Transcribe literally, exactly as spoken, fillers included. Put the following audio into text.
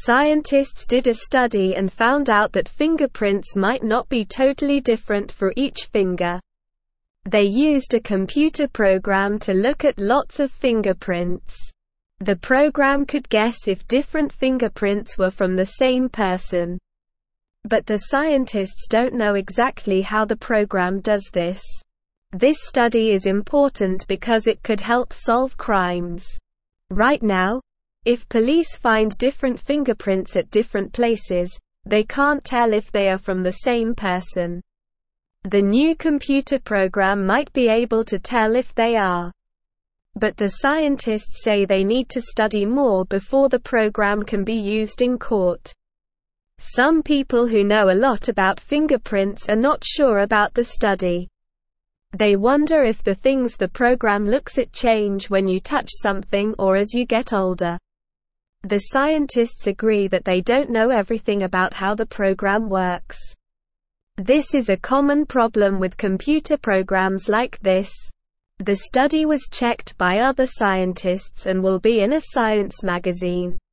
Scientists did a study and found out that fingerprints might not be totally different for each finger. They used a computer program to look at lots of fingerprints. The program could guess if different fingerprints were from the same person. But the scientists don't know exactly how the program does this. This study is important because it could help solve crimes. Right now, if police find different fingerprints at different places, they can't tell if they are from the same person. The new computer program might be able to tell if they are. But the scientists say they need to study more before the program can be used in court. Some people who know a lot about fingerprints are not sure about the study. They wonder if the things the program looks at change when you touch something or as you get older. The scientists agree that they don't know everything about how the program works. This is a common problem with computer programs like this. The study was checked by other scientists and will be in a science magazine.